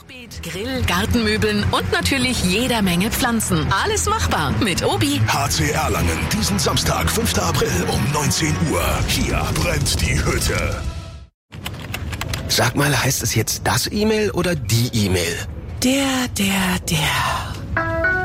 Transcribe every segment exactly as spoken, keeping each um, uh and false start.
Hochbeet, Grill, Gartenmöbeln und natürlich jeder Menge Pflanzen. Alles machbar mit Obi. H C Erlangen, diesen Samstag, fünften April um neunzehn Uhr. Hier brennt die Hütte. Sag mal, heißt es jetzt das E-Mail oder die E-Mail? Der, der, der.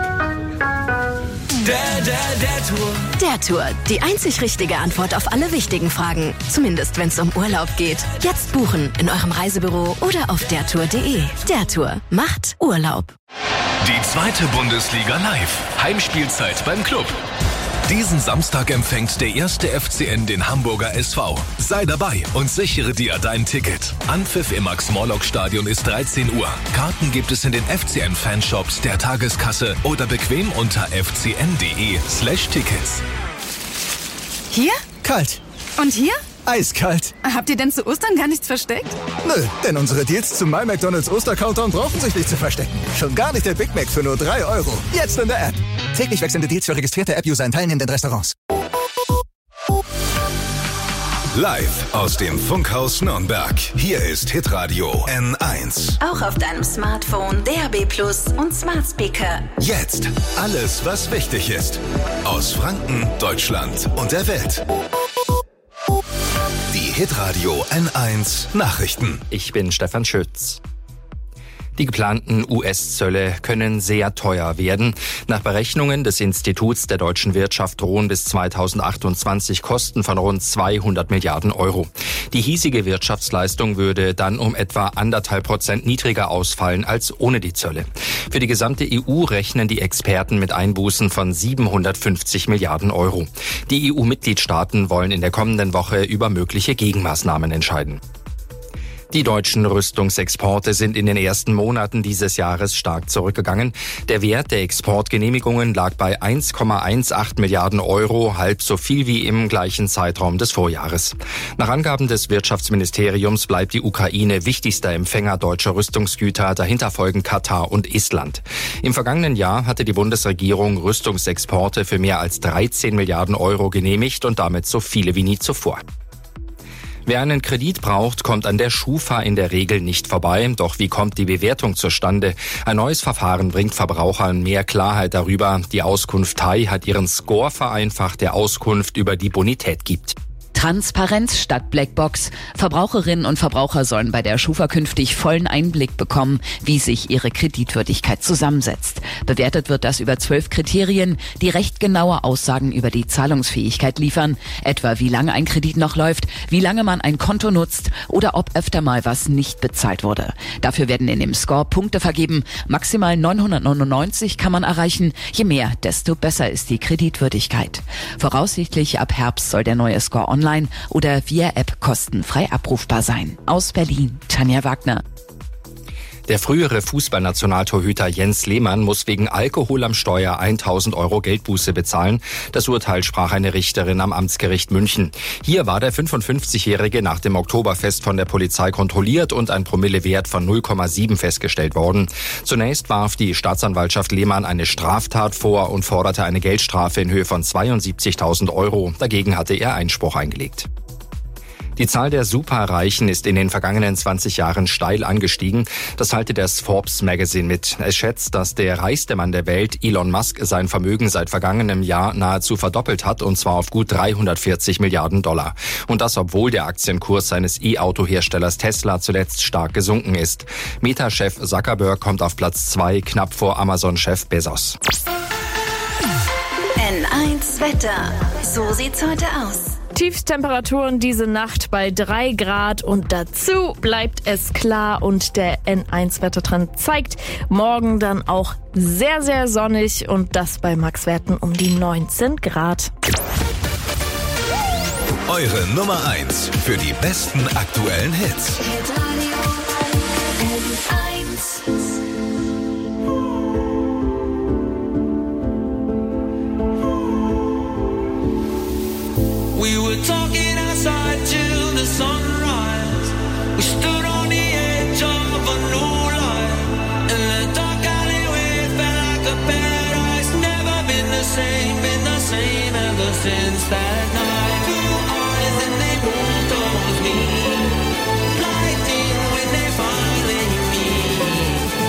Der, der, der Tour. Der Tour. Die einzig richtige Antwort auf alle wichtigen Fragen. Zumindest, wenn es um Urlaub geht. Jetzt buchen in eurem Reisebüro oder auf der tour punkt de. Der Tour macht Urlaub. Die zweite Bundesliga live. Heimspielzeit beim Club. Diesen Samstag empfängt der erste F C N den Hamburger S V. Sei dabei und sichere dir dein Ticket. Anpfiff im Max-Morlock-Stadion ist dreizehn Uhr. Karten gibt es in den F C N-Fanshops, der Tageskasse oder bequem unter f c n punkt de slash tickets. Hier? Kalt. Und hier? Eiskalt. Habt ihr denn zu Ostern gar nichts versteckt? Nö, denn unsere Deals zum My McDonald's Oster-Countdown brauchen sich nicht zu verstecken. Schon gar nicht der Big Mac für nur drei Euro. Jetzt in der App. Täglich wechselnde Deals für registrierte App-User in teilnehmenden Restaurants. Live aus dem Funkhaus Nürnberg. Hier ist Hitradio N eins. Auch auf deinem Smartphone, D A B Plus und Smart Speaker. Jetzt alles, was wichtig ist. Aus Franken, Deutschland und der Welt. Die Hitradio N eins Nachrichten. Ich bin Stefan Schütz. Die geplanten U S-Zölle können sehr teuer werden. Nach Berechnungen des Instituts der deutschen Wirtschaft drohen bis zweitausendachtundzwanzig Kosten von rund zweihundert Milliarden Euro. Die hiesige Wirtschaftsleistung würde dann um etwa anderthalb Prozent niedriger ausfallen als ohne die Zölle. Für die gesamte E U rechnen die Experten mit Einbußen von siebenhundertfünfzig Milliarden Euro. Die E U-Mitgliedstaaten wollen in der kommenden Woche über mögliche Gegenmaßnahmen entscheiden. Die deutschen Rüstungsexporte sind in den ersten Monaten dieses Jahres stark zurückgegangen. Der Wert der Exportgenehmigungen lag bei eins Komma achtzehn Milliarden Euro, halb so viel wie im gleichen Zeitraum des Vorjahres. Nach Angaben des Wirtschaftsministeriums bleibt die Ukraine wichtigster Empfänger deutscher Rüstungsgüter, dahinter folgen Katar und Estland. Im vergangenen Jahr hatte die Bundesregierung Rüstungsexporte für mehr als dreizehn Milliarden Euro genehmigt und damit so viele wie nie zuvor. Wer einen Kredit braucht, kommt an der Schufa in der Regel nicht vorbei. Doch wie kommt die Bewertung zustande? Ein neues Verfahren bringt Verbrauchern mehr Klarheit darüber. Die Auskunft Thai hat ihren Score vereinfacht, der Auskunft über die Bonität gibt. Transparenz statt Blackbox. Verbraucherinnen und Verbraucher sollen bei der Schufa künftig vollen Einblick bekommen, wie sich ihre Kreditwürdigkeit zusammensetzt. Bewertet wird das über zwölf Kriterien, die recht genaue Aussagen über die Zahlungsfähigkeit liefern. Etwa wie lange ein Kredit noch läuft, wie lange man ein Konto nutzt oder ob öfter mal was nicht bezahlt wurde. Dafür werden in dem Score Punkte vergeben. Maximal neunhundertneunundneunzig kann man erreichen. Je mehr, desto besser ist die Kreditwürdigkeit. Voraussichtlich ab Herbst soll der neue Score online oder via App kostenfrei abrufbar sein. Aus Berlin, Tanja Wagner. Der frühere Fußballnationaltorhüter Jens Lehmann muss wegen Alkohol am Steuer tausend Euro Geldbuße bezahlen. Das Urteil sprach eine Richterin am Amtsgericht München. Hier war der fünfundfünfzigjährige nach dem Oktoberfest von der Polizei kontrolliert und ein Promillewert von null Komma sieben festgestellt worden. Zunächst warf die Staatsanwaltschaft Lehmann eine Straftat vor und forderte eine Geldstrafe in Höhe von zweiundsiebzigtausend Euro. Dagegen hatte er Einspruch eingelegt. Die Zahl der Superreichen ist in den vergangenen zwanzig Jahren steil angestiegen. Das teilte das Forbes Magazine mit. Es schätzt, dass der reichste Mann der Welt, Elon Musk, sein Vermögen seit vergangenem Jahr nahezu verdoppelt hat, und zwar auf gut dreihundertvierzig Milliarden Dollar. Und das, obwohl der Aktienkurs seines E-Auto-Herstellers Tesla zuletzt stark gesunken ist. Meta-Chef Zuckerberg kommt auf Platz zwei, knapp vor Amazon-Chef Bezos. N eins Wetter. So sieht's heute aus. Tiefstemperaturen diese Nacht bei drei Grad und dazu bleibt es klar und der N eins Wettertrend zeigt morgen dann auch sehr, sehr sonnig und das bei Maxwerten um die neunzehn Grad. Eure Nummer eins für die besten aktuellen Hits. We were talking outside till the sunrise. We stood on the edge of a new life. In the dark alleyway, felt like a paradise. Never been the same, been the same ever since that night. Two eyes and they both told me. Lightning when they finally meet.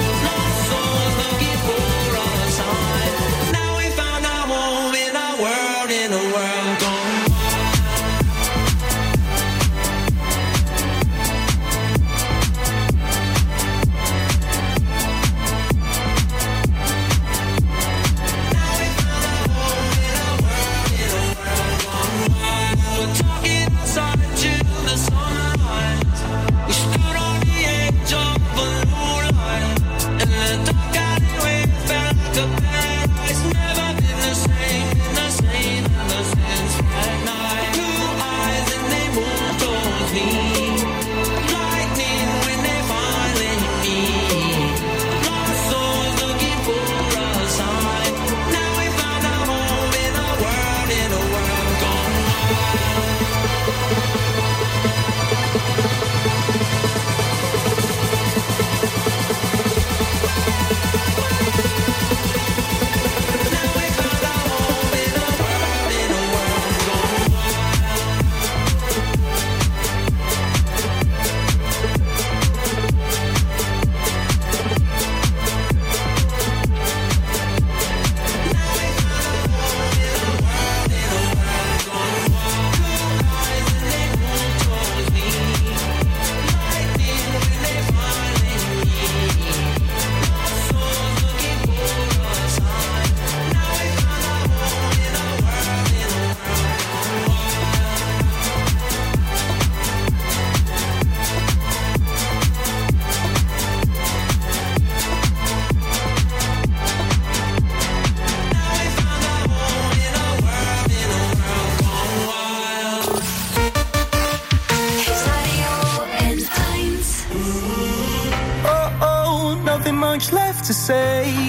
nothing much left to say.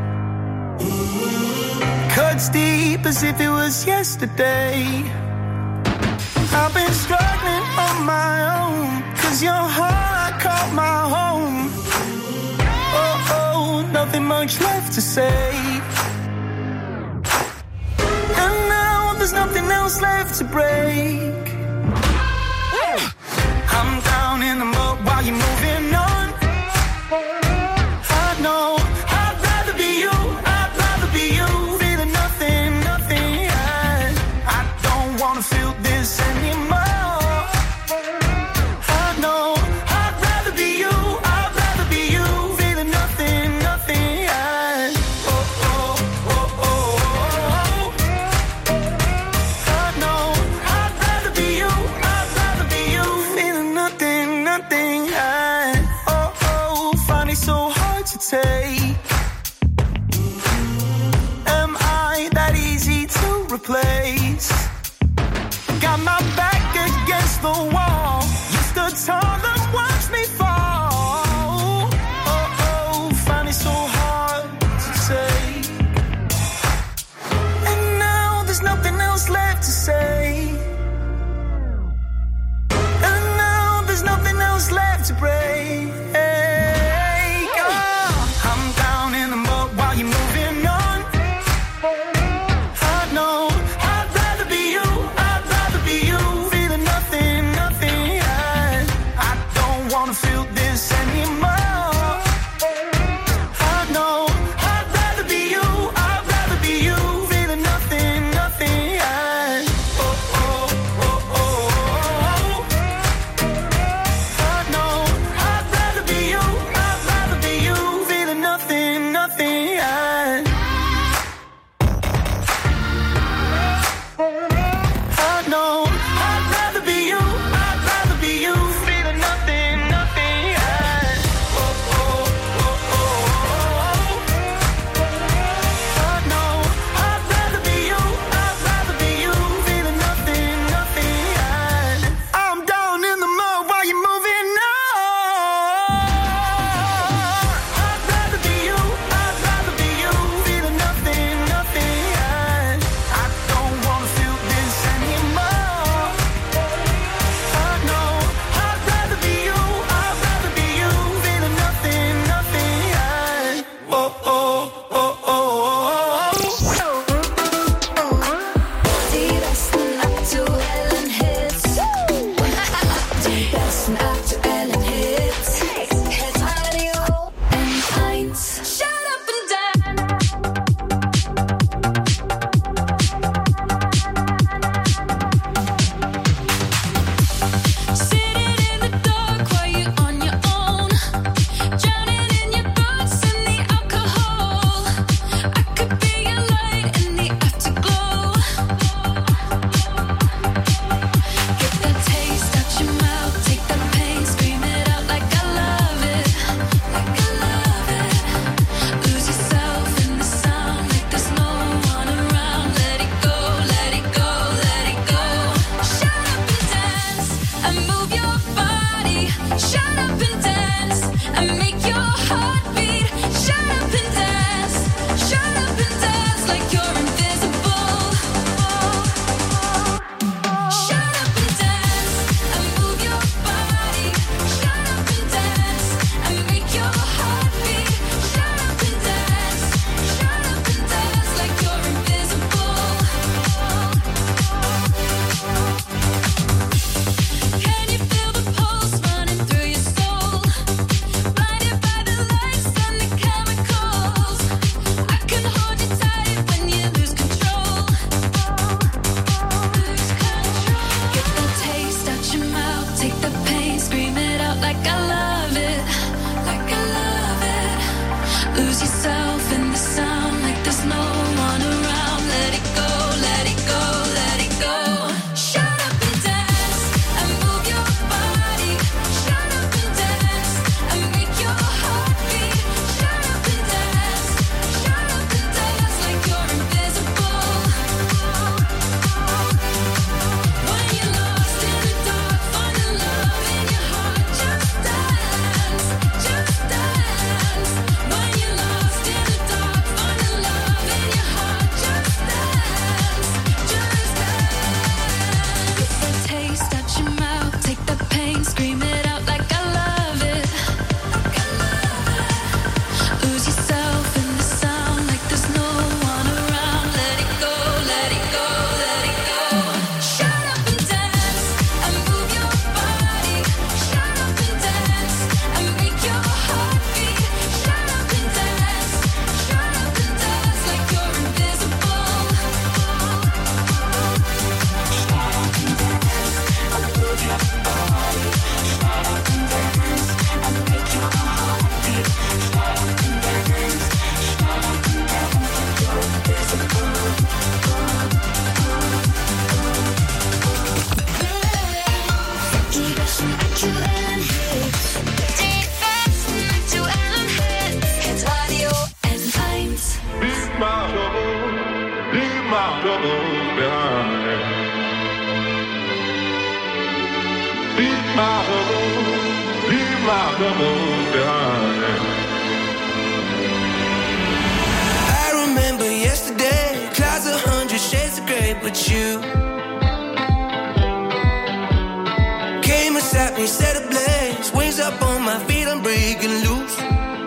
Cuts deep as if it was yesterday. I've been struggling on my own, 'cause your heart I call my home. Oh, oh, nothing much left to say. And now there's nothing else left to break. I'm down in the mud while you're moving on. I know I'd rather be you, I'd rather be you. Feeling nothing, nothing, yeah. I don't wanna feel this anymore. I know I'd rather be you, I'd rather be you. Feeling nothing, nothing, yeah. Oh, oh, oh, oh, oh, oh. I know I'd rather be you, I'd rather be you. Feeling nothing, nothing, yeah. Oh, oh, find it so hard to take. Am I that easy to replace? Got my back against the wall. You stood tall and watched me fall. Oh, oh, find it so hard to say. And now there's nothing else left to say. And now there's nothing else left to break. Oh, I'm down in the mud while you're moving on. I know I'd rather be you, I'd rather be you. Feeling nothing, nothing, yeah. I don't wanna feel this anymore. I know I'd rather be you, I'd rather be you. Feeling nothing, nothing, yeah. Oh, oh, oh, oh, oh. I know I'd rather be you, I'd rather be you. Feeling nothing, nothing, yeah. I know I'd rather be you, I'd rather be you. Feeling nothing, nothing, yeah. Oh, oh, oh, oh, oh. I know I'd rather be you, I'd rather be you. Feeling nothing, nothing, yeah. I'm down in the mud while you're moving on. I'd rather be you, I'd rather be you. Feeling nothing, nothing, yeah. I don't wanna feel this anymore. I know I'd rather be you, I'd rather be you. Feeling nothing, nothing, yeah. Oh, oh, oh, oh, oh, oh. Die besten aktuellen Hits. Die besten aktuellen Hits. Hit Radio N eins. Shut up and dance. Sitting in the dark while you're on your own. Drowning in your thoughts and the alcohol. I could be your light in the afterglow. Get that taste out your mouth, take that pain, scream it out like I love it, like I love it. Lose yourself in the sound like there's no one around. Let it go, let it go, let it go. Shut up and dance and move your body. Shut up and dance and make your heart beat. Shut up and dance, shut up and dance like you're invisible. Shut up and dance and move your body. Shut up and dance and make your heart beat. Shut up and dance, shut up and dance like you're invisible. Can you feel the pulse running through your soul? Blinded by the lights and the chemicals. I can hold you tight when you lose control. Lose control. Get the taste out your mouth, take the pain, scream it out like I love it, like I love it. Lose yourself in the sound like there's no one around. Let it go, let it go, let it go. Shut up and dance and move your body. Shut up and dance and make your heart beat. Shut up and dance, shut up and dance like you're invisible. When you're lost in the dark, finding love in your heart, just dance, just dance. my double behind. I remember yesterday, clouds a hundred shades of grey, but you came and sat me, set ablaze, wings up on my feet, I'm breaking loose.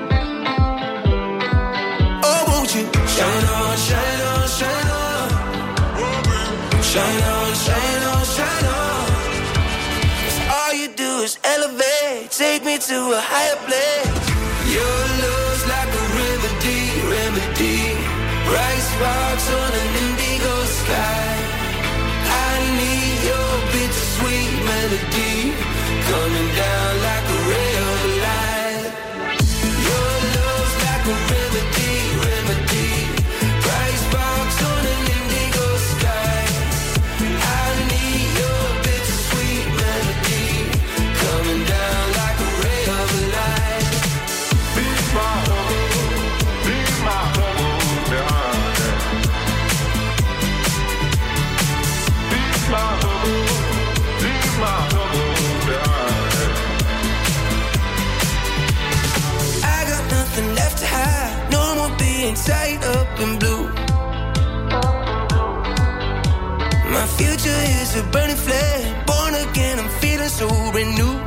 Oh, won't you shine on, shine on, shine on, shine on, shine on, shine on. 'Cause all you do is elevate, take me to a higher place. Your love's like a remedy, remedy. Bright sparks on an indigo sky. I need your bittersweet melody coming down like a ray of light. Your love's like a remedy, remedy. Bright sparks on an indigo sky. I need your bittersweet melody coming down like a ray of light. Be my double, be my double behind. Be my double, be my double behind. I got nothing left to hide, no more being tied up in blue. My future is a burning flame, born again, I'm feeling so renewed.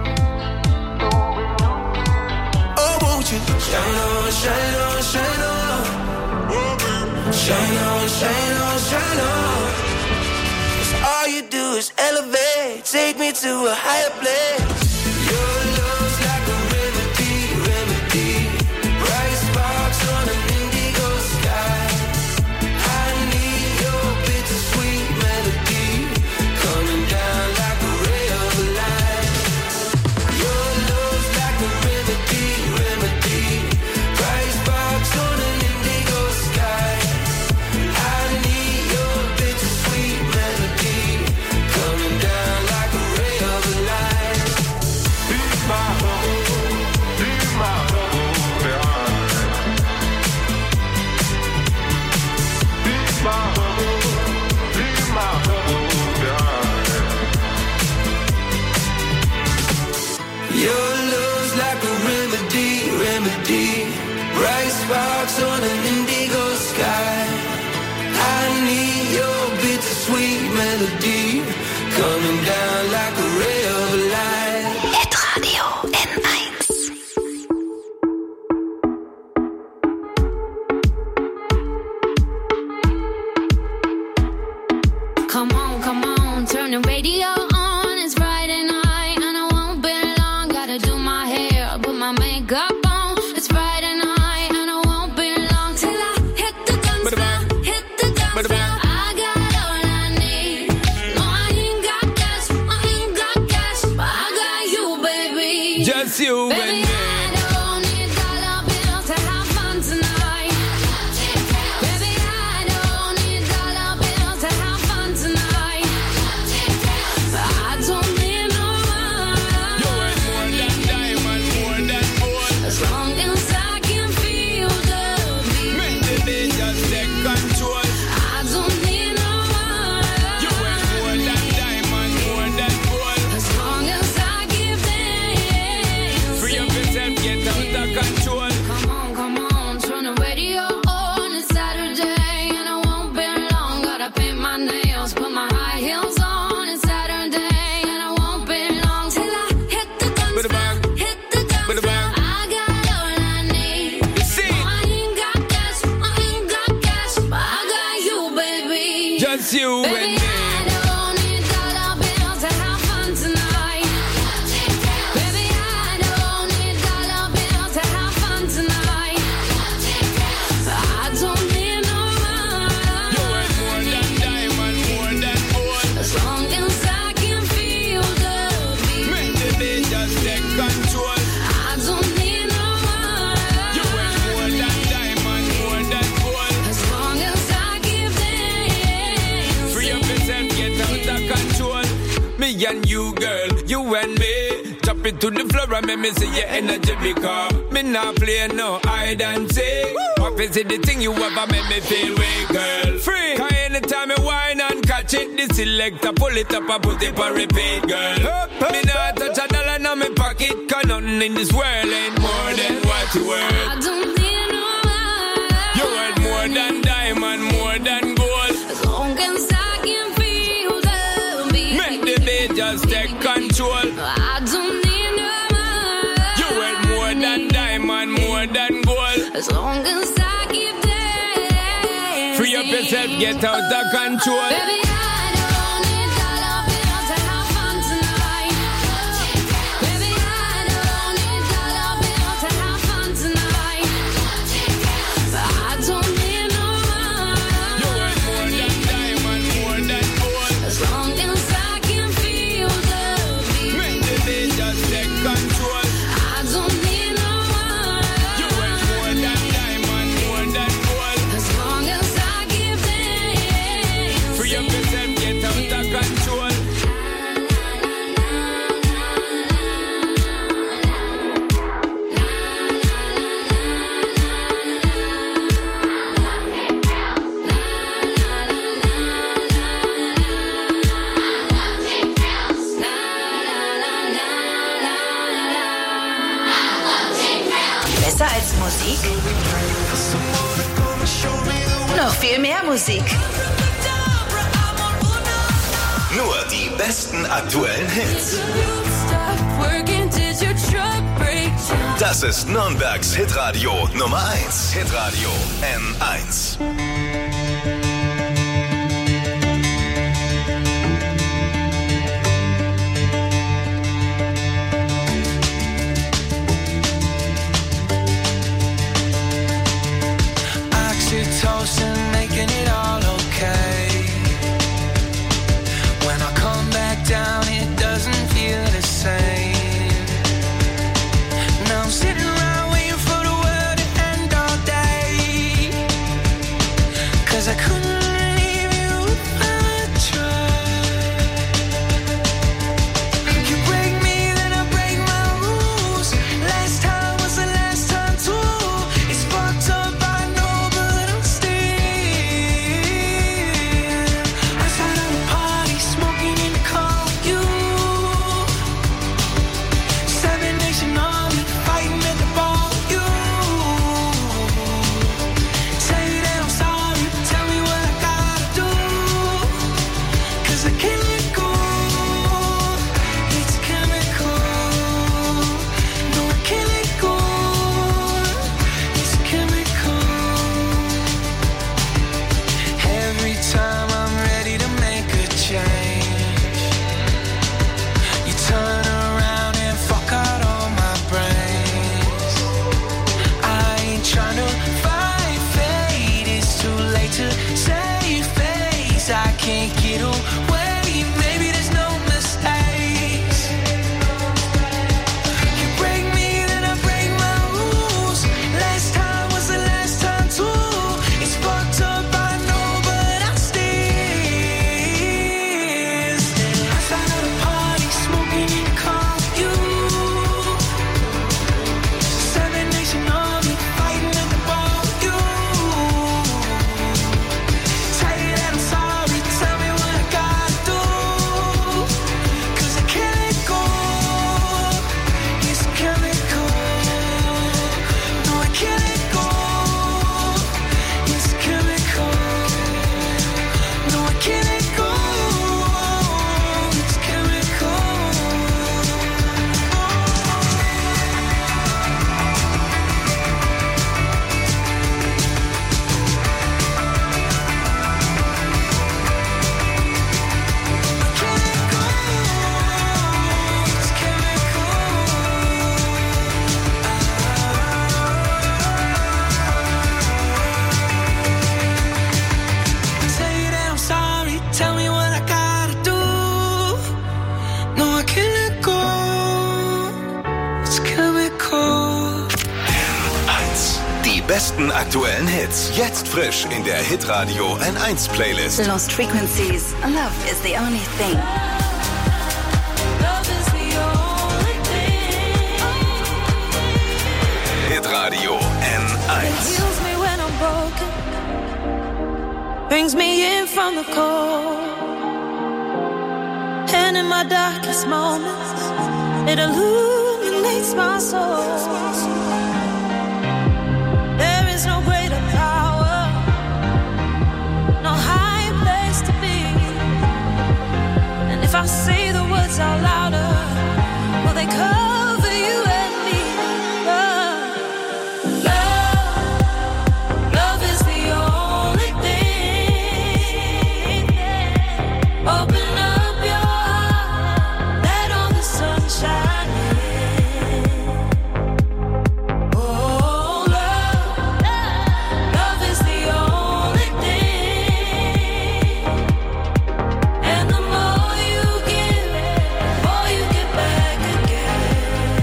Oh, won't you shine on, shine on, shine on, shine on, shine on, shine on. 'Cause all you do is elevate, take me to a higher place. Your love's like a remedy, remedy. Bright sparks on an indigo sky. I need your bittersweet melody coming down like a ray of light. Your love's like a remedy, remedy. Bright sparks on an indigo sky. I need your bittersweet melody coming down like a ray of light. Be my double, be my double behind. Be my double, be my double behind. Your love's like a remedy, remedy. Bright sparks on an indigo sky. I need your bittersweet melody coming down like a ray of light. Hit Radio N eins. Come on, come on, turn the radio on. It's Friday night and I won't be long. Gotta do my hair, put my makeup on. It's Friday night and I won't be long till I hit the dance floor, hit the dance floor. I got all I need. No, I ain't got cash, I ain't got cash, but I got you, baby. Just you Baby, and me. I don't need dollar bills to have fun tonight. Baby, I don't need dollar bills to have fun tonight. I don't need no money. You ain't more than diamond, more than gold. As long as I can feel the beat. Make the day just take control. I don't need no money. You ain't more than diamond, more than gold. As long as I give thanks. Free up yourself, get out of control. Come on, come on, turn the radio on. It's Saturday and I won't be long. Gotta paint my nails, put my high heels on. It's Saturday and I won't be long till I hit the dance With the floor, bag. hit the dance With the floor. bag. I got all I need. You see? No, I ain't got cash, I ain't got cash, but I got you, baby. Just you and Baby, me. I don't need dollar bills to have fun tonight. Baby, I don't need dollar bills to have fun tonight. I don't need no You ain't more money. than diamond, more than gold. As long as I can feel the beat. Make the day just take control. I don't need no You ain't more money. than diamond, more than gold. As long as I give thanks. Free up yourself, get out of control. Me and you, girl, you and me. Drop it to the floor and make me see your energy because me not play no hide and seek. What is it the thing you ever make me feel way, girl? Free. Cause anytime me whine and catch Watch it, the selector, pull it up and put it on repeat, girl. Me not touch a dollar in my pocket, cause nothing in this world ain't more than what you worth. I don't need no man. You worth more than diamond, more than gold. As long as I can feel the beat. Make the beat just take control. I don't need no man. You worth more than diamond, more than gold. As long as I keep dancing. Free up yourself, get out of control. Baby, I don't need dollar bills to have fun tonight. Baby, I don't need dollar bills to have fun tonight. But I don't need no man. You worth more than diamond, more than gold. As long as I can feel the beat. Make the beat just take control. I don't need no man. You worth more than diamond, more than gold. As long as I keep dancing. Free up yourself, get out of control. Besser als Musik? Noch viel mehr Musik. Nur die besten aktuellen Hits. Das ist Nürnbergs Hitradio Nummer eins. Hitradio N eins. Oxytocin, making it all okay. When I come back down, it doesn't feel the same. Now I'm sitting around waiting for the world to end all day. 'Cause I couldn't leave you if I tried. You break me, then I break my rules. Last time was the last time too. It's fucked up, I know, but I'm still outside of the party, smoking in the car with you. Seven Nation Army, fighting at the bar with you. Say that I'm sorry, tell me what I gotta do. 'Cause I can't let go. It's chemical. No, I can't let go. It's chemical. Every time I'm ready to make a change, you turn around and fuck out all my brains. I ain't trying to fight fate, it's too late to save face. I can't get away, maybe there's no mistakes. You break me, then I break my rules. Last time was the last time too. It's fucked up, I know, but I still stay outside of the party, smoking in the car with you. Seven Nation Army, fighting at the bar with you. Tell you that I'm sorry, tell me what I gotta do. 'Cause I can't let go. It's chemical. No, I can't let go. It's chemical. No, I can't let go. It's chemical. Say that I'm sorry, tell me what I gotta do. No, I can't let go. It's chemical. N eins. Die besten aktuellen Hits. Jetzt frisch in der Hitradio N eins Playlist. Lost Frequencies. Love is the only thing. Hitradio N eins. Heals me when I'm broken, brings me in from the cold. And in my darkest moments, it illuminates my soul. There is no greater power, no higher place to be. And if I say the words out louder, will they cover you and me? Love, love, love is the only thing. Open up your heart, let all the sun shine in. Oh, love, love is the only thing. And the more you give, the more you get back again.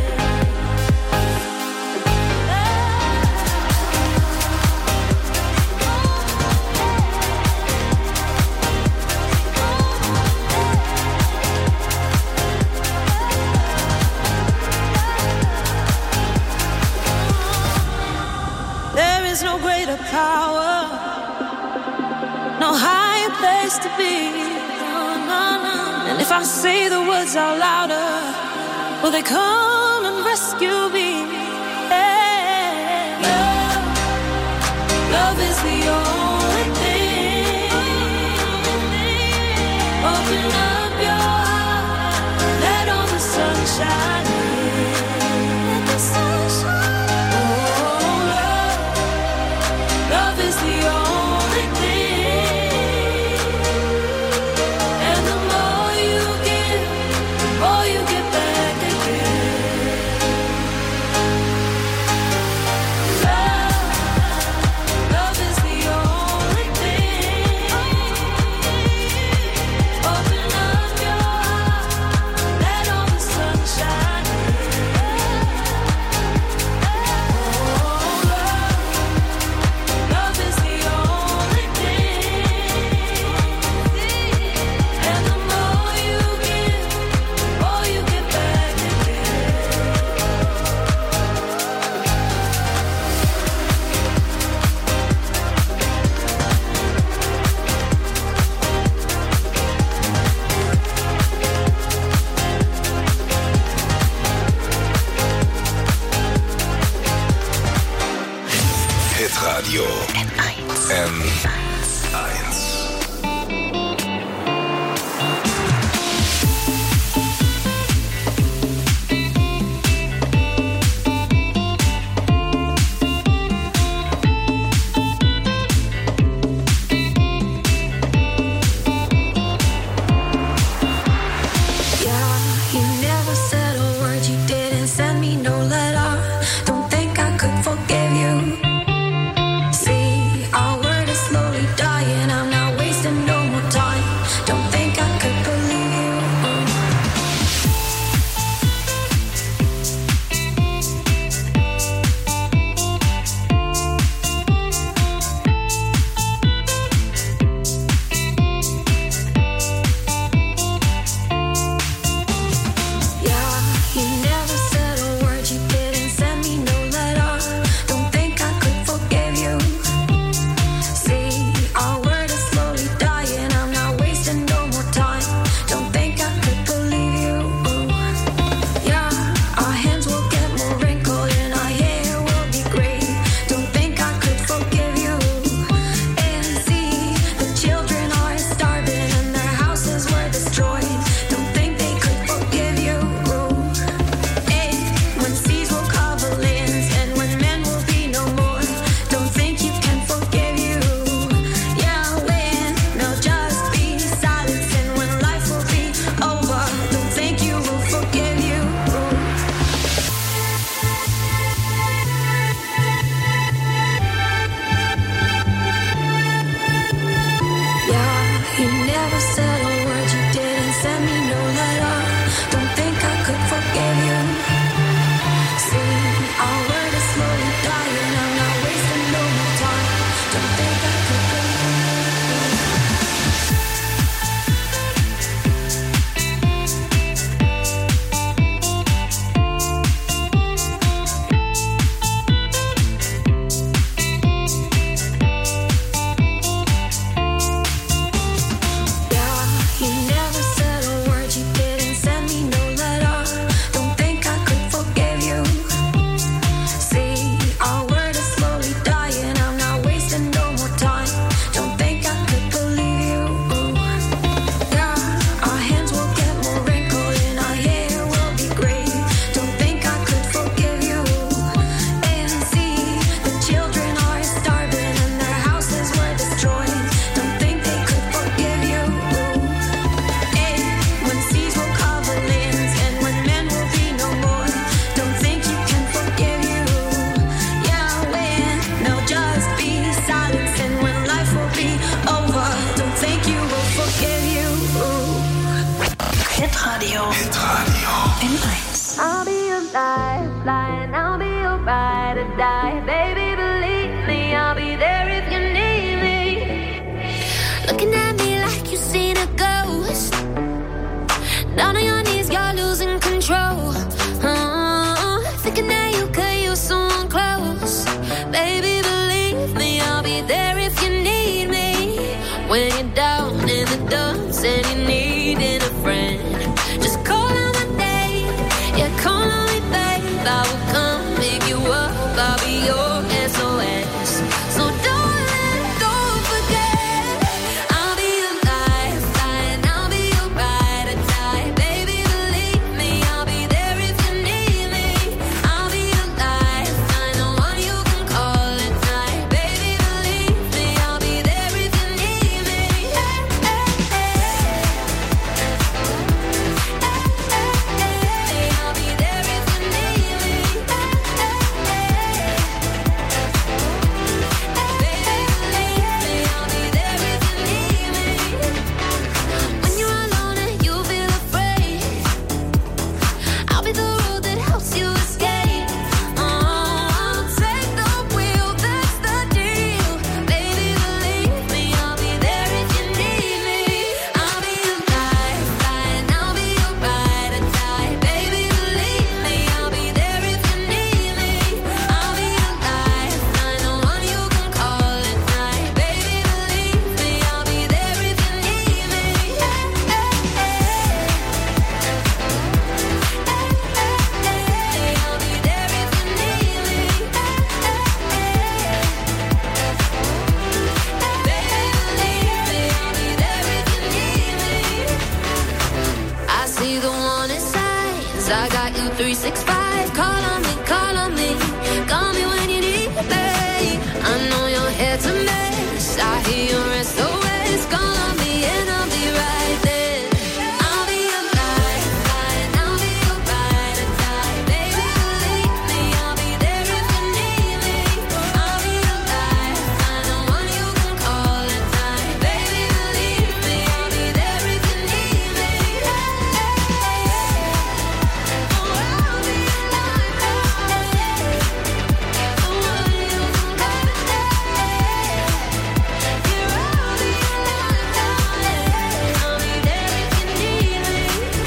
There is no greater power, no higher place to be. And if I say the words out louder, will they come and rescue me? Yeah. Love, love is the only thing. Open up your heart, let all the sun shine in. Let the sun shine. Oh, love, love is the only thing. And the more you give, the more you get back again. Love, love is the only thing. Open up your heart, let all the sun shine in. Oh, love, love is the only thing. And the more you give, the more you get back again. Hitradio N eins. N eins. Yeah, you never said a word, you didn't send me no letter. Don't think I could forgive you. See, our word is slowly dying, I'm not Hitradio. Hitradio. N eins. I'll be your lifeline, I'll be your ride or die. Baby, believe me, I'll be there if you need me. Looking at me like you've seen a ghost. Down on your knees, you're losing control. Uh, thinking that you could use someone close. Baby, believe me, I'll be there if you need me. When you're down in the dumps and you're needing a friend, just call on my name. Yeah, call on me, babe. I will come pick you up. I'll be your S O S. So darling, don't forget, I'll be your lifeline. I'll be your ride or die. Baby, believe me, I'll be there if you need me. I'll be your lifeline, the one you can call at night. Baby, believe me, I'll be there if you need me. Hey, hey, hey. I'll be there if you need me. When you're alone and you feel afraid, I'll be the road that helps you escape. Oh, I'll take the wheel, that's the deal. Baby, believe me, I'll be there if you need me. I'll be your lifeline, I'll be your ride or die. Baby, believe me, I'll be there if you need me. I'll be your lifeline, the one you can call at night. Baby, believe me, I'll be there if you need me. Hey, hey, hey. I'll be there if you need me. Baby, believe me, I'll be there if you need me. I see the warning signs. I got you three sixty-five. Call on me, call on me. Call me when you need me. I know you're here to mess. I hear your S O S. Call on me and I'll be right there. I'll be your lifeline. I'll be your ride or die. Baby, believe me, I'll be there if you need me. I'll be your lifeline, the one you can call at night. Baby, believe me, I'll be there if you need me. Oh, I'll be your lifeline, the one you can call at night. Yeah, I'll be your lifeline. I'll be there if you need me.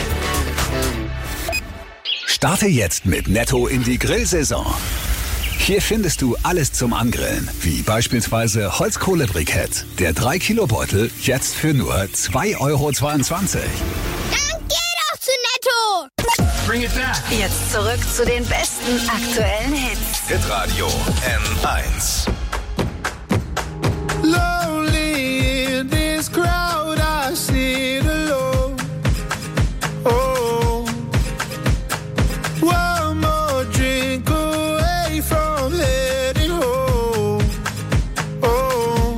Starte jetzt mit Netto in die Grillsaison. Hier findest du alles zum Angrillen, wie beispielsweise Holzkohlebrikett. Der drei Kilo Beutel jetzt für nur zwei Euro zweiundzwanzig. Dann geh doch zu Netto! Bring it back. Jetzt zurück zu den besten aktuellen Hits. Hitradio N eins. Lonely in this crowd, I sit alone. Oh, one more drink away from heading home. Oh,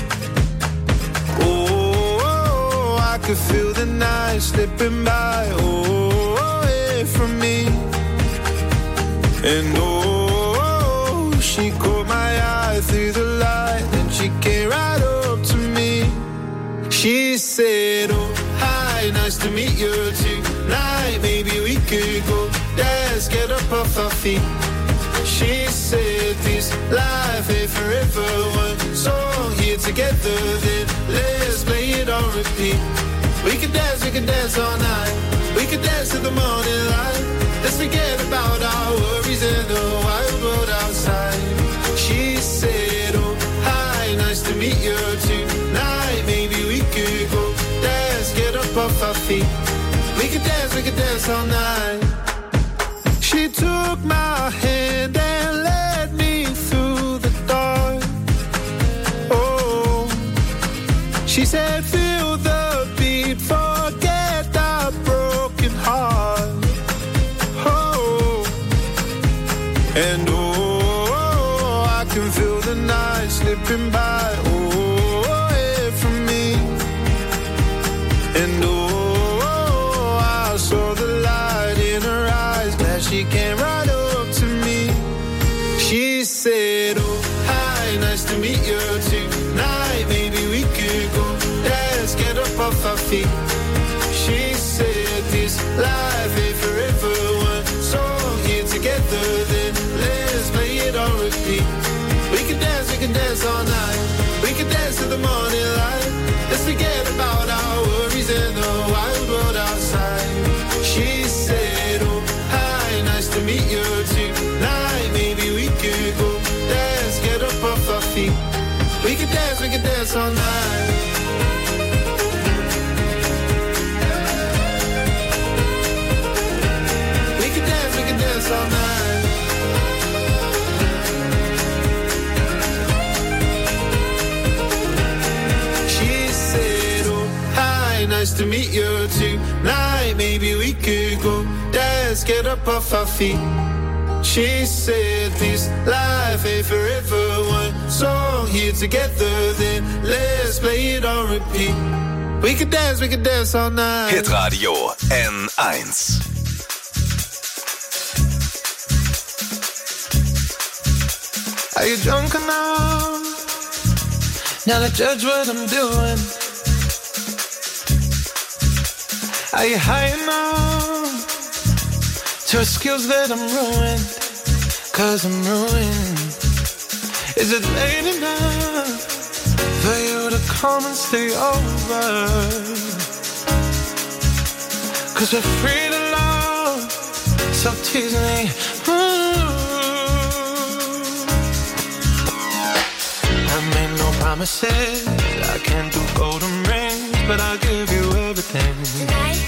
oh, I could feel the night slipping by. Oh, away from me. And oh, she caught my eye through the light, then she came right up to me. She said, oh, hi, nice to meet you tonight. Maybe we could go dance, get up off our feet. She said, this life ain't forever. One song here together, then let's play it on repeat. We could dance, we could dance all night. We could dance to the morning light. Let's forget about our worries and the wild world outside. She said, oh, hi, nice to meet you tonight. Maybe we could go dance, get up off our feet. We could dance, we could dance all night. She took my hand and led me through the dark. Oh, she said, feel the beat, forget the broken heart. Oh, and oh, I can feel the night slipping by. Oh, away from me. And oh, I saw the light in her eyes. Glad she came right up to me. She said, oh, hi, nice to meet you tonight. Maybe we could go dance, get up off our feet. She said, this life ain't forever. One song here together, then let's play it on repeat. We can dance, we can dance all night. We can dance to the morning light. Let's forget about our worries and the wild world outside. She said, oh, hi, nice to meet you tonight. Maybe we could go dance, get up off our feet. We can dance, we can dance all night. We can dance, we can dance all night. She said, oh, hi, nice to meet you tonight. Maybe we could go dance, get up off our feet. She said this life ain't forever. One song here together, then let's play it on repeat. We can dance, we can dance all night. Hitradio N eins. Are you drunk enough now to judge what I'm doing? Are you high enough to excuse that I'm ruined? Cause I'm ruined. Is it late enough for you to come and stay over? Cause we're free to love, so tease me. Ooh. I made no promises, I can't do golden rings, but I'll give you everything. Tonight.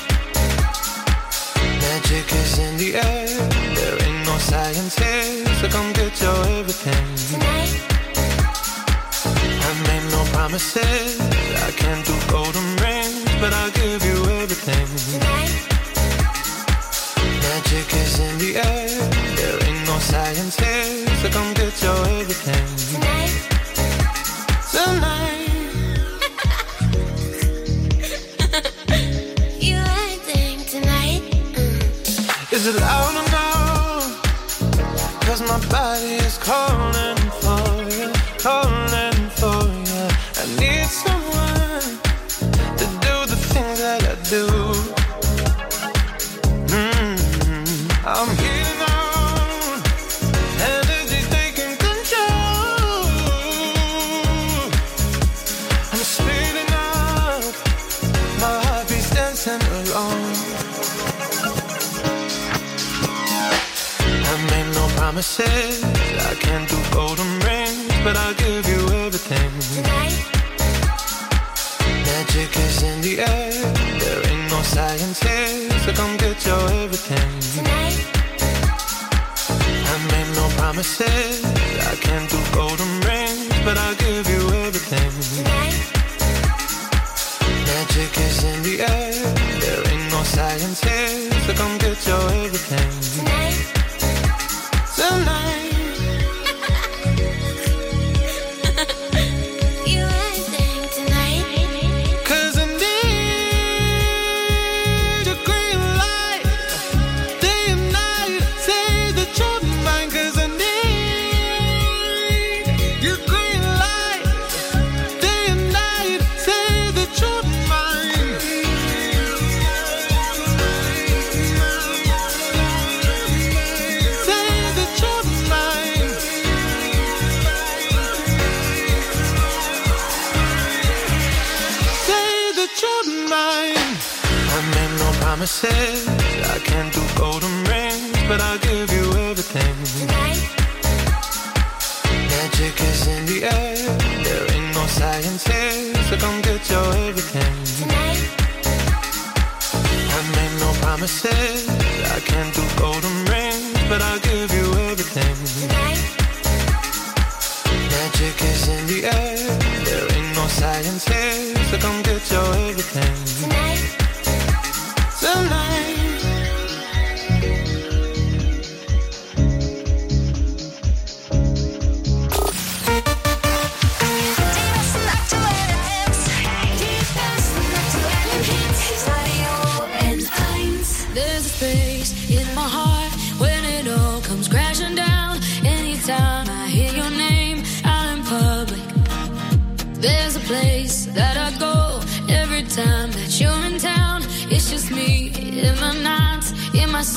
Magic is in the air, there ain't no science here, so come get your everything. Tonight. I made no promises, I can't do golden rings, but I'll give you everything. Tonight. Magic is in the air, there ain't no science here, so come get your everything. Tonight. Tonight. You acting tonight? Mm. Is it loud or no? Cause my body is calling for you, calling for you. I need someone to do the things that I do. Mm-hmm. I'm here now, energy taking control. I'm speeding up, my heart beats dancing along. I made no promises, I can't do golden rings, but I'll give you everything. Tonight. Magic is in the air, there ain't no science here, so come get your everything. Tonight. I made no promises, I can't do golden rings, but I'll give you everything. Tonight. Magic is in the air, there ain't no science here, so come get your everything. Tonight. Tonight. You acting tonight? Cause I need your green light, day and night, say that you're mine. Cause I need your green light, day and night, say that you're mine. Say that you're mine. Say that you're mine. I made no promises, I can't do golden rings, but I'll give you everything. Tonight. Magic is in the air, there ain't no science here, so come get your everything. Tonight. I made no promises, I can't do golden rings, but I'll give you everything. Tonight. Magic is in the air, there ain't no science here, so come get your everything. Tonight. Tonight. There's a space in my heart when it all comes crashing down. Anytime I hear your name out in public, there's a place that I go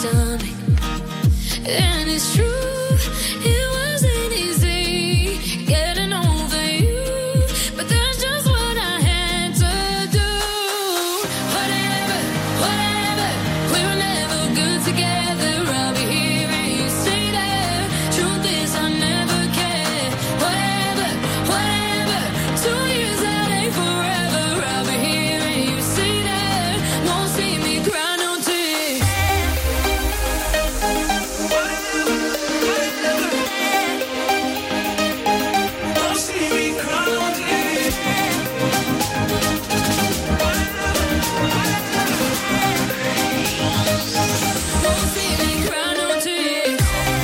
stomach. And it's true, it wasn't easy getting over you, but that's just what I had to do. Whatever, whatever, we were never good together. I'll be here and you stay there. Truth is I never cared. Whatever, whatever, two years that ain't forever. I'll be here and you stay there. Won't see me cry no tears. Won't see me cry no tears. Won't see me cry no tears.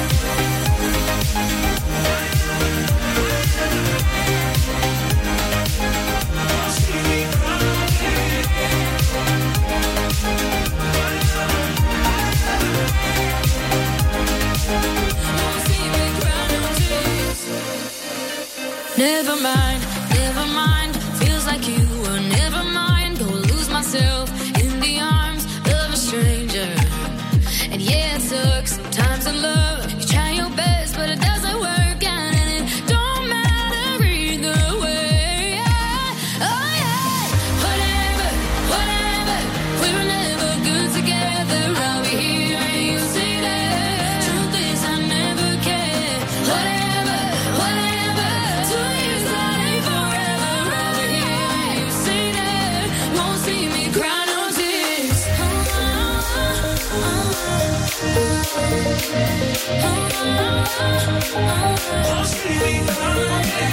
Never mind, never mind. Feels like you were never mind. Go lose myself in the arms of a stranger. And yeah, it sucks sometimes in love. You try your best, but it doesn't work out, and it don't matter either way. Yeah. Oh yeah, whatever, whatever. We were never good together. I'll be here and you see that. Truth is I never cared. Whatever, whatever. Two years that ain't forever. I'll be here and you see that. Won't see me cry no tears. Won't see me cry no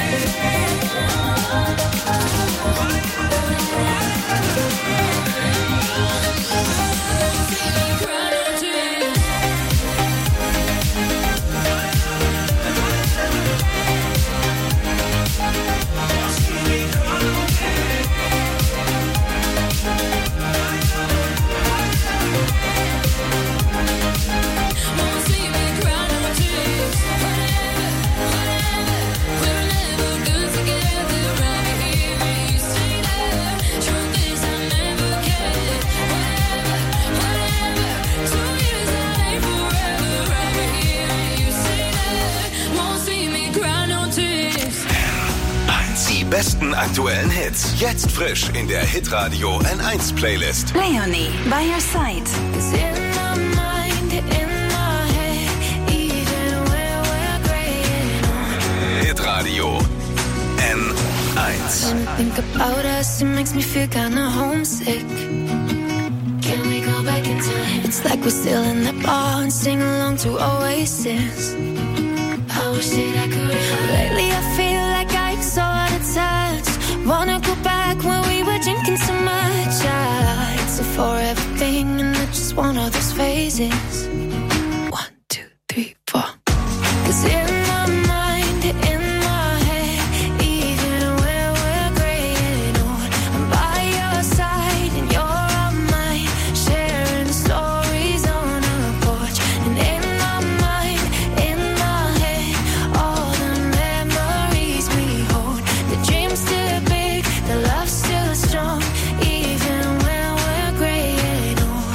Die besten aktuellen Hits. Jetzt frisch in der Hitradio N eins Playlist. Leonie, by your side. Cause in my mind, in my head, even where we're graying on. Hitradio N eins. When I think about us, it makes me feel kinda homesick. Can we go back in time? It's like we're still in the bar and sing along to Oasis. I wish that I could. Lately I feel like I'm so out of touch. Wanna go back when we were drinking so much. Ah, it's a forever thing and I just want all those phases. One, two, three, four. Cause in my mind, in my head, even where we're graying on, I'm by your side and you're on mine, sharing stories on our porch. And in my mind, in my head, all the memories we hold. The dream's still big, the love's still strong, even when we're graying old.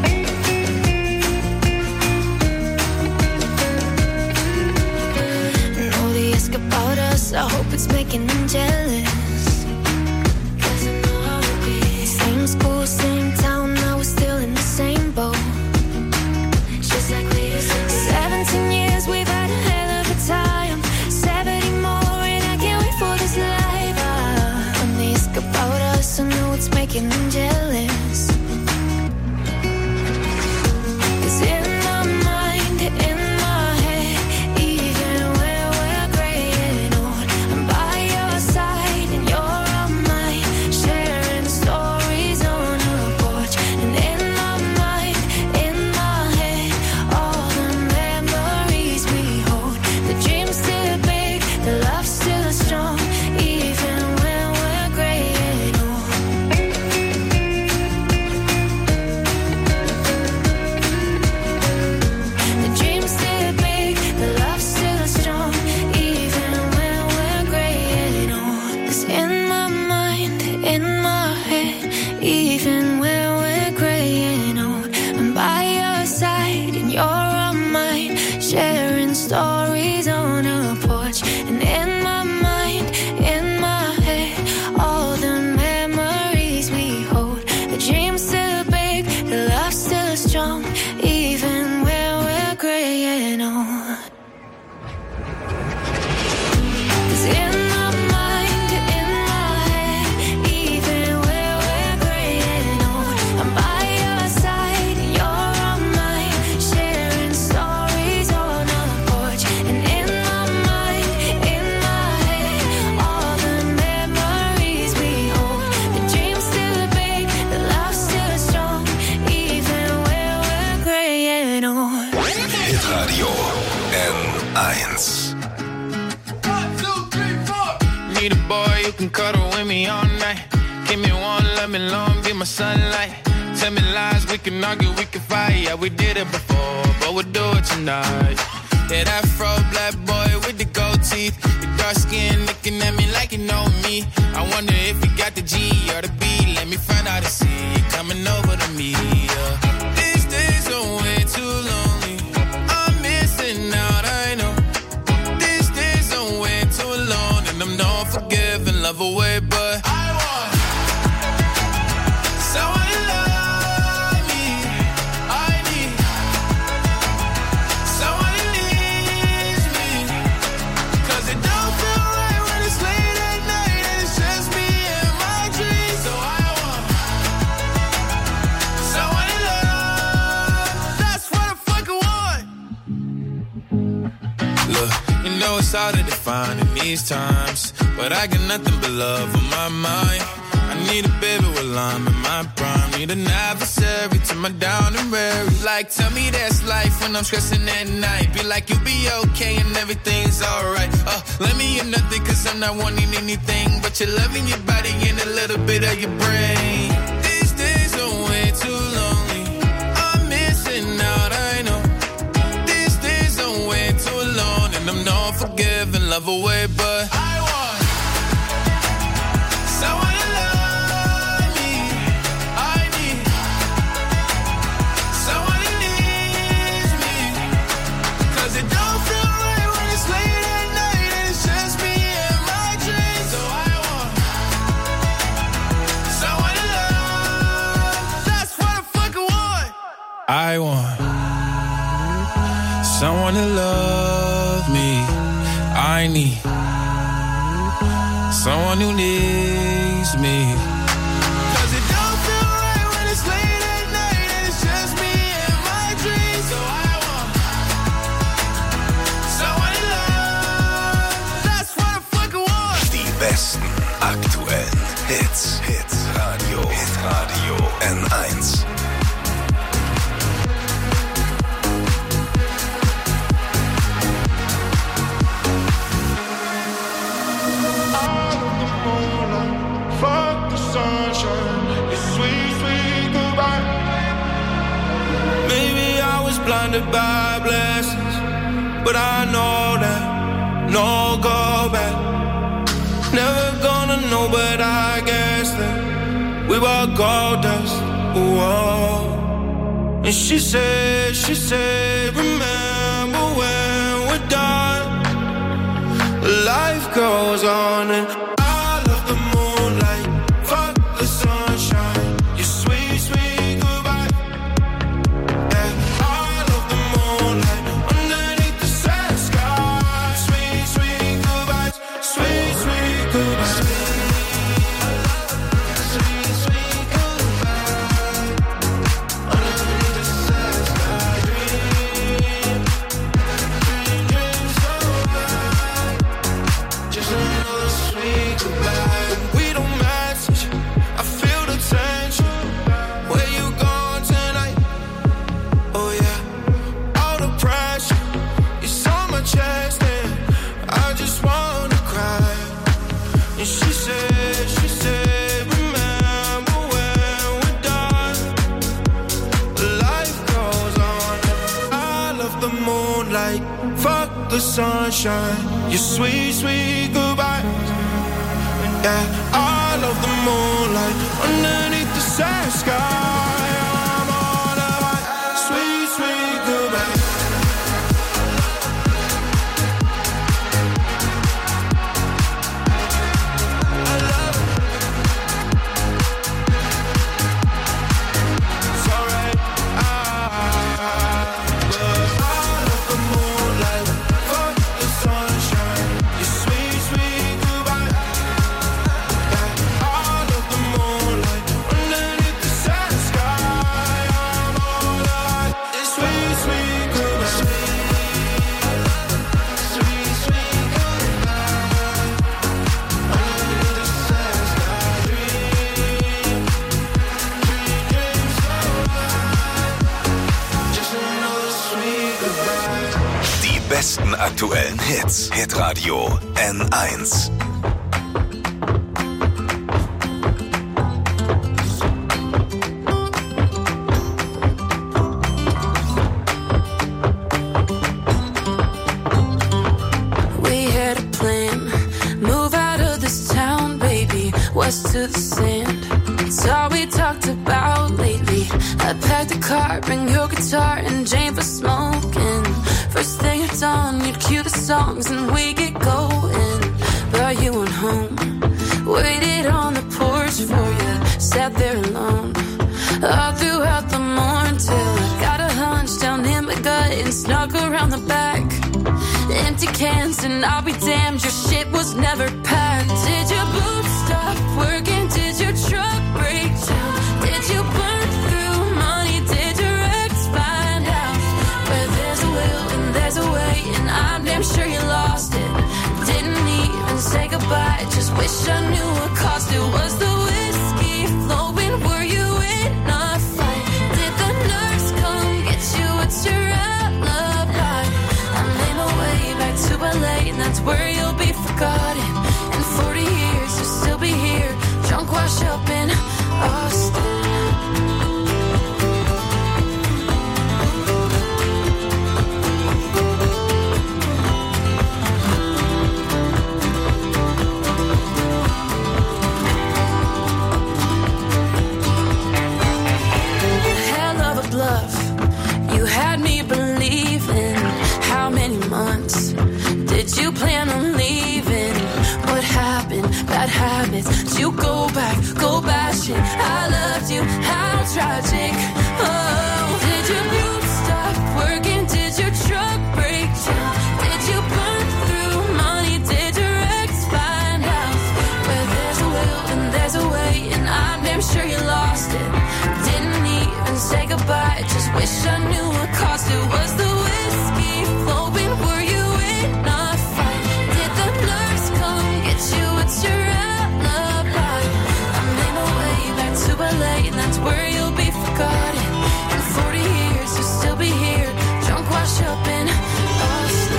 And all the ask about us, I hope it's making them jealous. Cause I know how it be. Same school, same town, now we're still in the same boat. Just like we used to be. Seventeen years, we've had a hell of a time. Seventy more, and I can't wait for this life. Ah, when they ask about us, I know it's making them jealous. Cause in my mind, in my head, even where we're graying old, I'm by your side and you're on mine, sharing stories on our need a boy who can cuddle with me all night. Give me one, let me long, be my sunlight. Tell me lies, we can argue, we can fight. Yeah, we did it before, but we'll do it tonight. Yeah, that fro black boy with the gold teeth. Your dark skin looking at me like you know me. I wonder if you got the G or the B. Let me find out and see you coming over to me. Yeah. These days are way too lonely. I'm missing out, I know. These days are way too alone, and I'm not forgiving, love away, but I want someone to love me. I need someone who needs me. 'Cause it don't feel right when it's late at night and it's just me and my dreams. So I want someone to love. That's what I fucking want. Look, you know it's hard to define in these times, but I got nothing but love on my mind. I need a baby while I'm in my prime. Need an adversary to my down and weary. Like, tell me that's life when I'm stressing at night. Be like, you'll be okay and everything's alright. Uh, let me in nothing 'cause I'm not wanting anything but your love in your body and a little bit of your brain. These days are way too lonely. I'm missing out, I know. These days are way too alone, and I'm not forgiving, love away, but I want someone to love me. I need someone who needs me. 'Cause it don't feel right when it's late at night and it's just me and my dreams. So I want someone to love. That's what I fucking want. I want someone to love me. I need someone who needs me. 'Cause it don't feel right when it's late at night and it's just me and my dreams. So I want someone to love. That's what I fucking want. Die besten aktuellen Hits. Hits Radio. Hit Radio N eins. Fuck the sunshine, it's sweet, sweet goodbye. Maybe I was blinded by blessings, but I know that no go back. Never gonna know, but I guess that we were gold dust. Whoa. And she said, she said, remember when we're done. Life goes on and the sunshine, your sweet, sweet goodbye. Yeah, I love the moonlight underneath the sad sky. I'm on a sweet, sweet goodbye. besten aktuellen Hits. Hitradio N eins. us to the sand. It's all we talked about lately. I packed the car, bring your guitar and Jane for smoking. First thing at dawn, you'd cue the songs and we get going. But you went home, waited on the porch for you, sat there alone all throughout the morning till I got a hunch down in my gut and snuck around the back. Empty cans and I'll be damned, your shit was never packed. Did your boots stop working? Did your truck break down? Did you burn through money? Did your ex find out? Where there's a will and there's a way, and I'm damn sure you lost it. Didn't even say goodbye, just wish I knew what cost it. Was the whiskey flowing? Were you in a fight? Did the nurse come get you? What's your alibi? I made my way back to L A, and that's where you'll be forgotten. In forty years, you'll still be here, drunk, washed up in Austin. Hell of a bluff, you had me believing. How many months did you plan on leaving? What happened? Bad habits. Did you go back, go bashing? I loved you, how tragic. Oh, did your boots stop working? Did your truck break down? Did you burn through money? Did your ex find out? Where there's a will and there's a way, and I'm damn sure you lost it. Didn't even say goodbye, just wish I knew what cost it. Was the whiskey flowing? Were you in a fight? Did the nurse come get you? What's your alibi? I made my way back to L A, and that's where you'll be forgotten. In forty years, you'll still be here, drunk, washed up in Austin.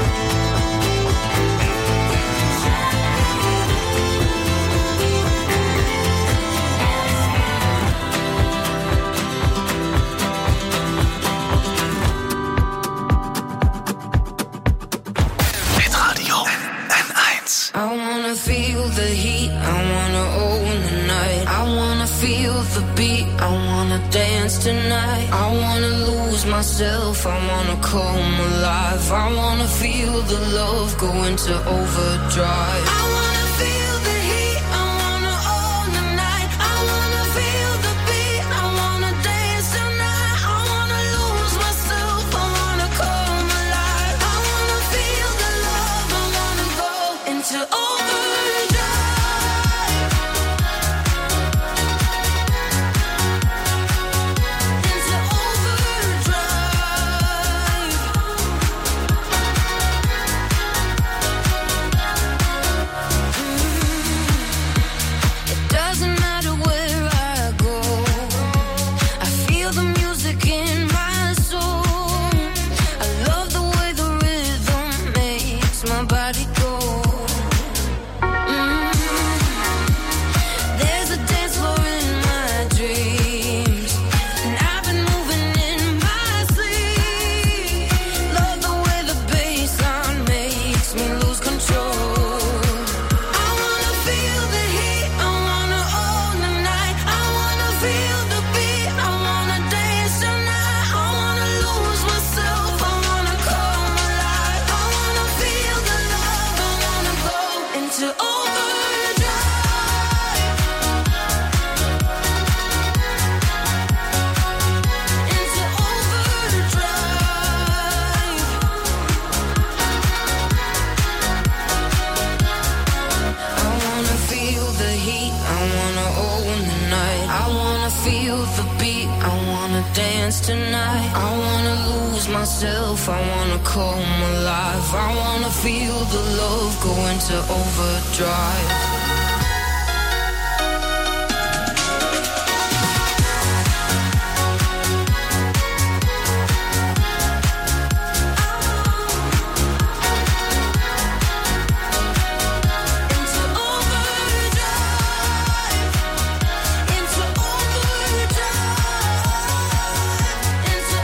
Hitradio N eins. I wanna feel the heat, I wanna own the night. I wanna feel the beat, I wanna dance tonight. I wanna lose myself, I wanna come alive. I wanna feel the love go into overdrive. I wanna feel the heat, I wanna own the night. I wanna feel the beat, I wanna dance tonight. I wanna lose myself, I wanna come alive. I wanna feel the love, I wanna go into overdrive. Into overdrive. Mm. It doesn't matter where I go, I feel the music in my soul. I love the way the rhythm makes my body go. Mm. There's a dance floor in my dreams, and I've been moving in my sleep. Love the way the bass line makes me lose control. I wanna feel the heat, I wanna own the night. I wanna feel the beat, I wanna dance tonight. I wanna lose myself, I wanna come alive. I wanna feel the love, I wanna go into overdrive. Into overdrive. I wanna feel the heat, I wanna own the night. I wanna feel the beat, I wanna dance tonight. I wanna lose myself, I wanna come alive. I wanna feel the love go into overdrive. Into overdrive. Into overdrive. Into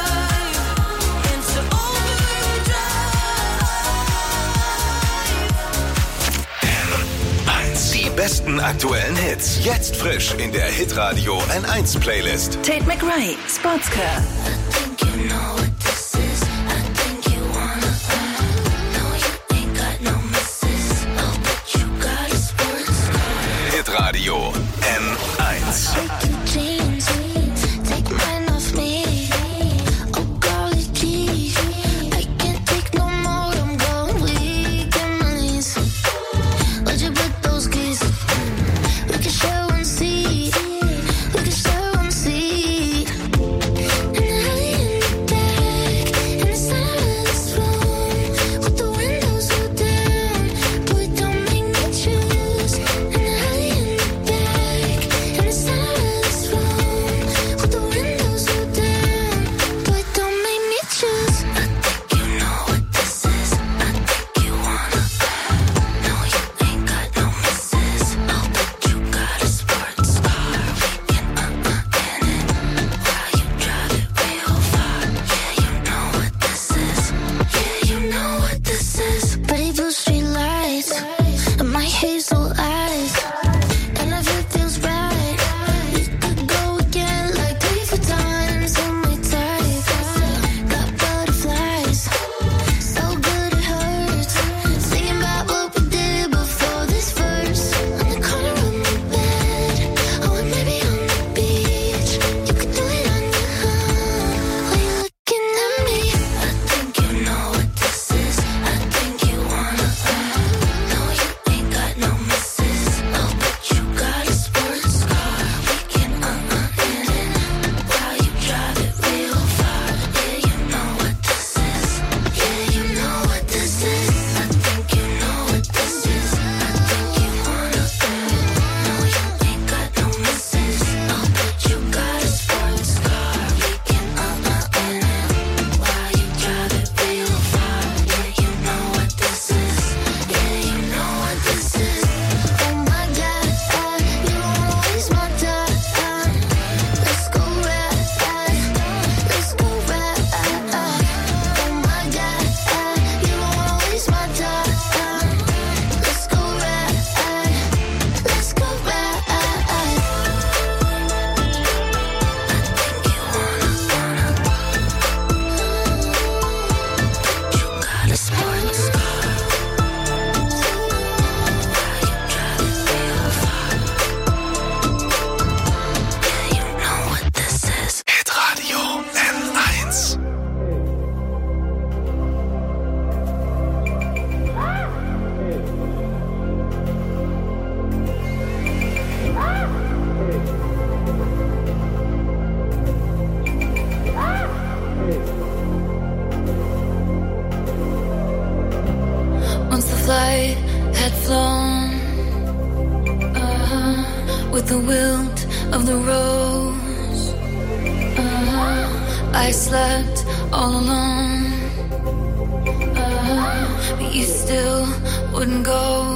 overdrive. Into overdrive. besten aktuellen Hits. Jetzt frisch in der Hitradio N eins Playlist. Tate McRae, Sportscar. Hitradio N eins. With the wilt of the rose, uh-huh. I slept all alone, uh-huh. But you still wouldn't go.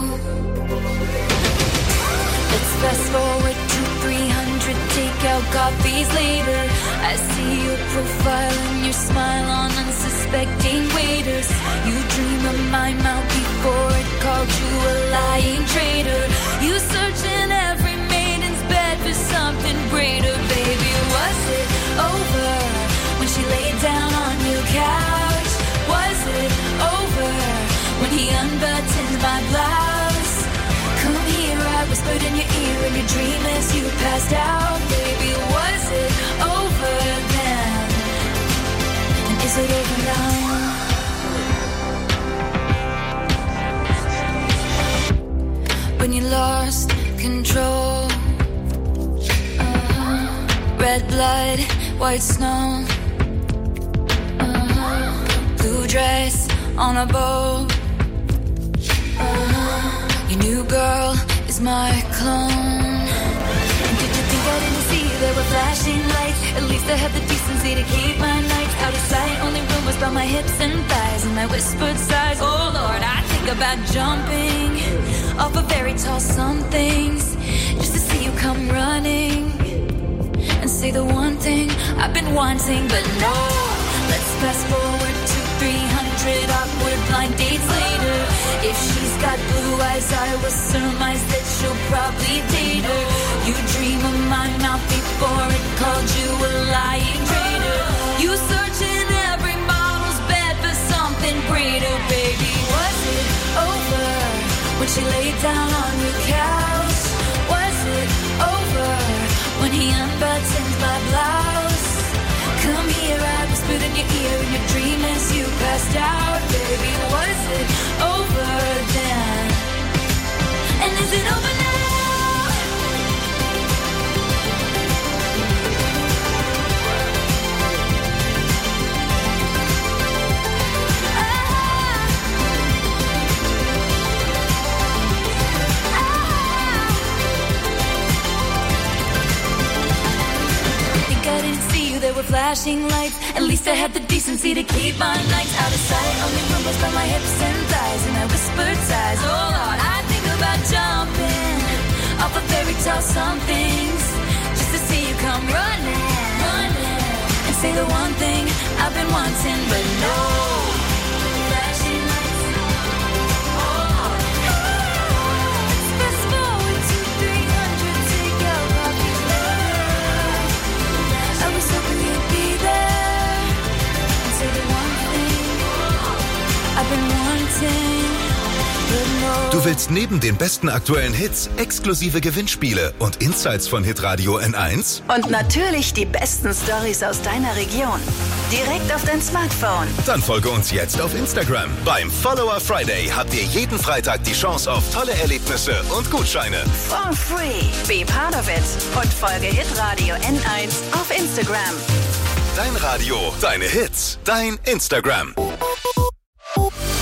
Let's fast forward to three hundred takeout coffees later. I see your profile and your smile on unsuspecting waiters. You dream of my mouth before it called you a lying traitor. You search in every maiden's bed for something greater. Baby, was it over when she laid down on your couch? Was it over when he unbuttoned my blouse? Come here, I whispered in your ear in your dream as you passed out. Baby, was it over then? And is it over now? When you lost control, uh-huh. Red blood, white snow, uh-huh. Blue dress on a boat, uh-huh. Your new girl is my clone. And did you think I didn't see there were flashing lights? At least I had the decency to keep my nights out of sight. Only rumors about my hips and thighs and my whispered sighs. Oh Lord, I think about jumping off of very tall somethings just to see you come running and say the one thing I've been wanting. But no, let's fast forward to three hundred awkward blind dates later. If she's got blue eyes, I will surmise that she'll probably she laid down on your couch. Was it over when he unbuttoned my blouse? Come here, I whispered in your ear in your dream as you passed out. Baby, was it over then? And is it over now? I didn't see you, there were flashing lights. At least I had the decency to keep my nights out of sight. Only rumbles by my hips and thighs, and I whispered sighs. Oh Lord, I think about jumping off a fairy tale somethings, just to see you come running, running, and say the one thing I've been wanting, but no. Flashing lights. Oh, let's fast forward to three hundred, take out Bobby's love. I was hoping you'd be there and say the one thing I've been wanting, but no. Du willst neben den besten aktuellen Hits exklusive Gewinnspiele und Insights von Hitradio N eins? Und natürlich die besten Stories aus deiner Region. Direkt auf dein Smartphone. Dann folge uns jetzt auf Instagram. Beim Follower Friday habt ihr jeden Freitag die Chance auf tolle Erlebnisse und Gutscheine. For free. Be part of it. Und folge Hitradio N eins auf Instagram. Dein Radio, deine Hits, dein Instagram.